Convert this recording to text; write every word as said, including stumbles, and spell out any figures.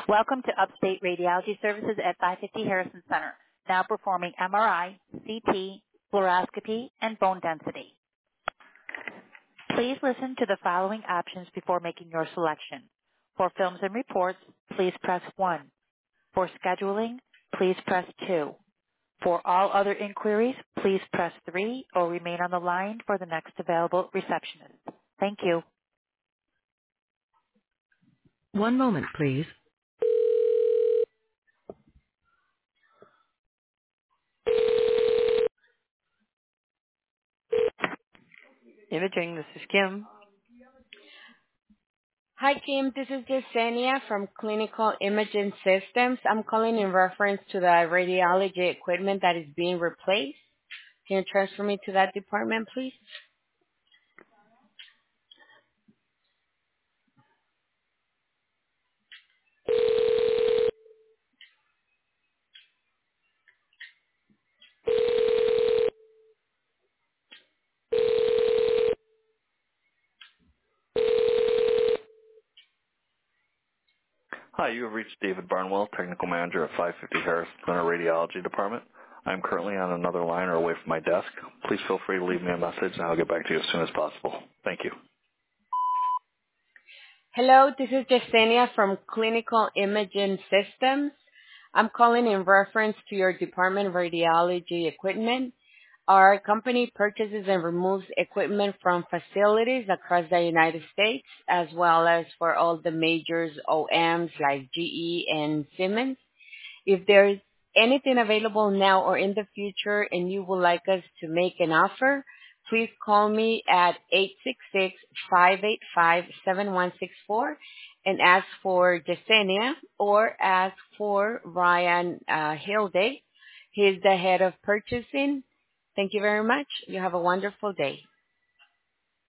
Welcome to Upstate Radiology Services at five fifty Harrison Center, now performing M R I, C T, fluoroscopy, and bone density. Please listen to the following options before making your selection. For films and reports, please press one. For scheduling, please press two. For all other inquiries, please press three or remain on the line for the next available receptionist. Thank you. One moment, please. Imaging, this is Kim. Hi, Kim. This is Yesenia from Clinical Imaging Systems. I'm calling in reference to the radiology equipment that is being replaced. Can you transfer me to that department, please? Hi, you have reached David Barnwell, Technical Manager at five fifty Harris Center Radiology Department. I'm currently on another line or away from my desk. Please feel free to leave me a message and I'll get back to you as soon as possible. Thank you. Hello, this is Yesenia from Clinical Imaging Systems. I'm calling in reference to your department radiology equipment. Our company purchases and removes equipment from facilities across the United States, as well as for all the majors O Ms like G E and Siemens. If there's anything available now or in the future and you would like us to make an offer, please call me at eight six six, five eight five, seven one six four and ask for Yesenia or ask for Ryan uh, Hilde. He's the head of purchasing. Thank you very much. You have a wonderful day.